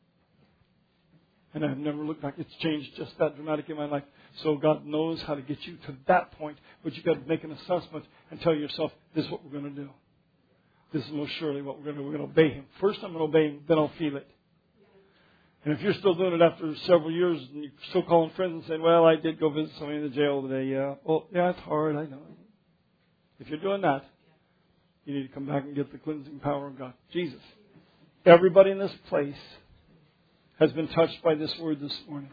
And I've never looked back. It's changed just that dramatic in my life. So God knows how to get you to that point. But you've got to make an assessment and tell yourself, this is what we're going to do. This is most surely what we're going to do. We're going to obey Him. First I'm going to obey Him, then I'll feel it. And if you're still doing it after several years and you're still calling friends and saying, well, I did go visit somebody in the jail today. Yeah, well, yeah, it's hard. I know. If you're doing that, you need to come back and get the cleansing power of God. Jesus. Everybody in this place has been touched by this word this morning.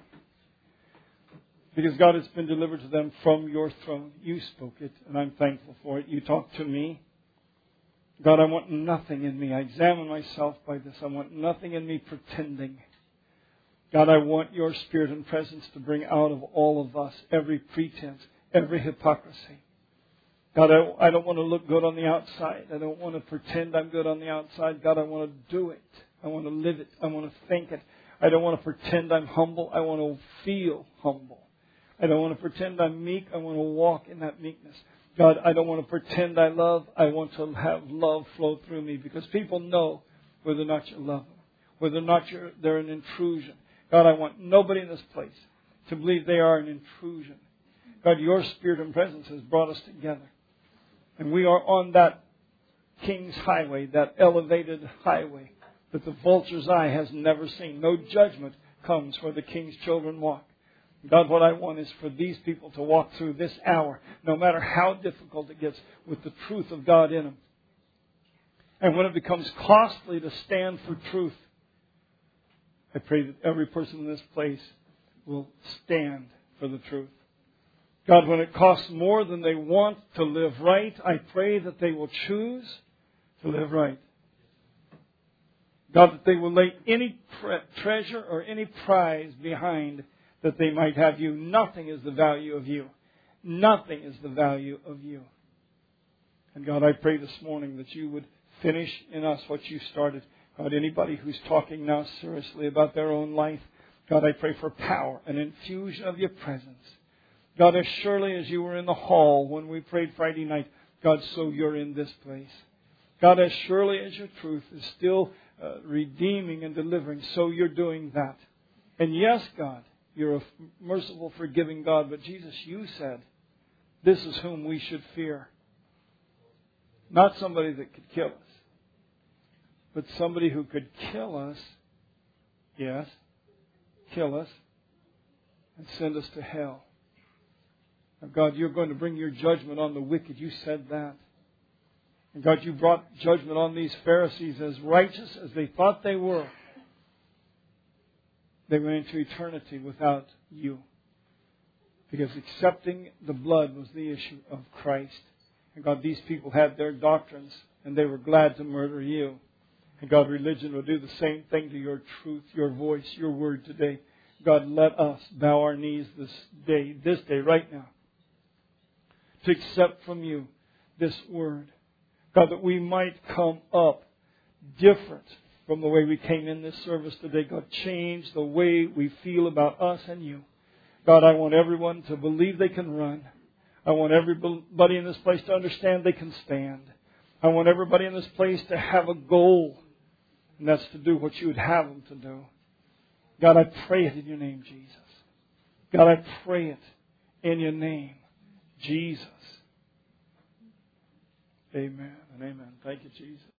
Because God has been delivered to them from your throne. You spoke it, and I'm thankful for it. You talked to me. God, I want nothing in me. I examine myself by this. I want nothing in me pretending. God, I want your Spirit and presence to bring out of all of us every pretense, every hypocrisy. God, I, I don't want to look good on the outside. I don't want to pretend I'm good on the outside. God, I want to do it. I want to live it. I want to think it. I don't want to pretend I'm humble. I want to feel humble. I don't want to pretend I'm meek. I want to walk in that meekness. God, I don't want to pretend I love. I want to have love flow through me because people know whether or not you love them, whether or not you're, they're an intrusion. God, I want nobody in this place to believe they are an intrusion. God, your Spirit and presence has brought us together. And we are on that King's highway, that elevated highway that the vulture's eye has never seen. No judgment comes where the King's children walk. God, what I want is for these people to walk through this hour, no matter how difficult it gets, with the truth of God in them. And when it becomes costly to stand for truth, I pray that every person in this place will stand for the truth. God, when it costs more than they want to live right, I pray that they will choose to live right. God, that they will lay any tre- treasure or any prize behind that they might have you. Nothing is the value of you. Nothing is the value of you. And God, I pray this morning that you would finish in us what you started. God, anybody who's talking now seriously about their own life, God, I pray for power, an infusion of your presence. God, as surely as you were in the hall when we prayed Friday night, God, so you're in this place. God, as surely as your truth is still uh, redeeming and delivering, so you're doing that. And yes, God, you're a merciful, forgiving God. But Jesus, you said, this is whom we should fear. Not somebody that could kill us, but somebody who could kill us, yes, kill us, and send us to hell. Now, God, you're going to bring your judgment on the wicked. You said that. And God, you brought judgment on these Pharisees as righteous as they thought they were. They went into eternity without you. Because accepting the blood was the issue of Christ. And God, these people had their doctrines, and they were glad to murder you. And God, religion will do the same thing to your truth, your voice, your word today. God, let us bow our knees this day, this day, right now, to accept from you this word. God, that we might come up different from the way we came in this service today. God, change the way we feel about us and you. God, I want everyone to believe they can run. I want everybody in this place to understand they can stand. I want everybody in this place to have a goal, and that's to do what you would have them to do. God, I pray it in your name, Jesus. God, I pray it in your name, Jesus. Amen and amen. Thank you, Jesus.